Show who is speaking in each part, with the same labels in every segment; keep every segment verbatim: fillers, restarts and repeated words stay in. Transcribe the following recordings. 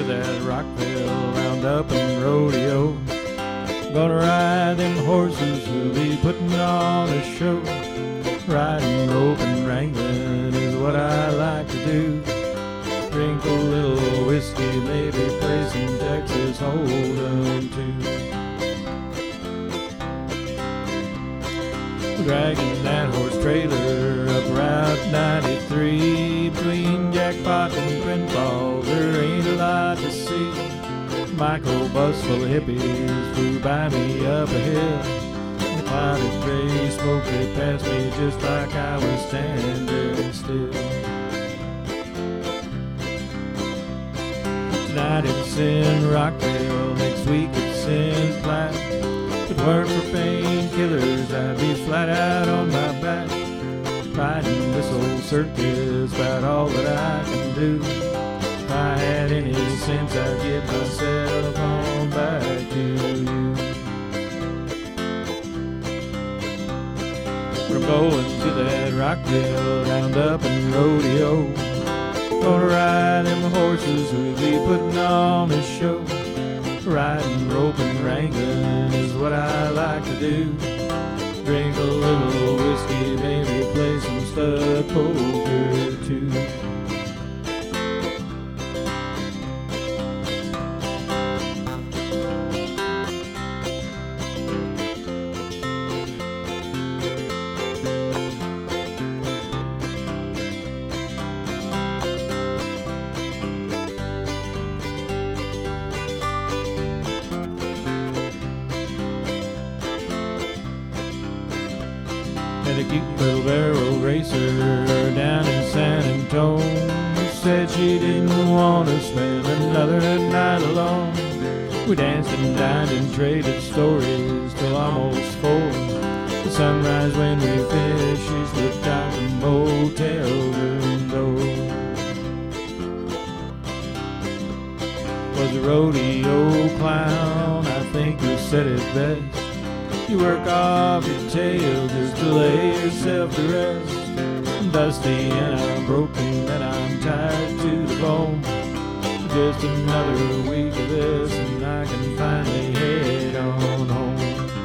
Speaker 1: that Rockville roundup and rodeo. Gonna ride them horses, we'll be putting on a show. Riding, roping, wrangling is what I like to do. Drink a little whiskey, maybe play some Texas Hold'em too. Dragging that horse trailer up Route ninety-three. Between Jackpot and Twin Falls, there ain't a lot to see. Microbus full of hippies flew by me up a hill. The cloud of gray smoke, they passed me just like I was standing still. Tonight it's in Rockville, next week it's in Platte. If it weren't for painkillers, I'd be flat out on my back. Riding this old circus, about all that I can do. If I had any sense, I'd get myself on back to you. We're going to that Rockville roundup and rodeo. Gonna ride them horses, we'll be putting on a show. Riding, roping, wrangling is what I like to do. Drink a little whiskey, maybe play some stud poker too. Met a cute little barrel racer down in San Antonio. Said she didn't want to spend another night alone. We danced and dined and traded stories till almost four. The sunrise when we finished, she slipped out the motel room door. Was a rodeo clown, I think who said it best. You work off your tail just to lay yourself to rest. I'm dusty and I'm broken and I'm tired to the bone. Just another week of this and I can finally head on home.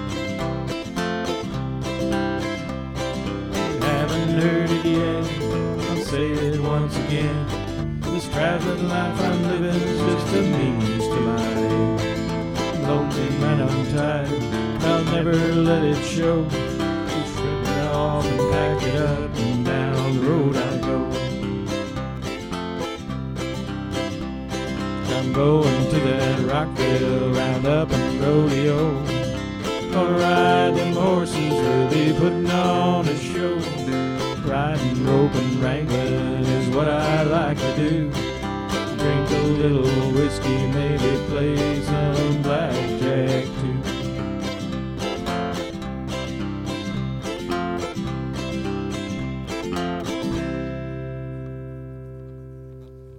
Speaker 1: You haven't heard it yet, I'll say it once again. This traveling life I'm living is just a means to my head. I'm lonely and I'm tired, I'll never let it show. Just strip it off and pack it up and down the road I go. I'm going to that Rockville roundup and rodeo. Gonna ride them horses, we'll be putting on a show. Riding, roping, wrangling is what I like to do. Drink a little whiskey, maybe play some blackjack.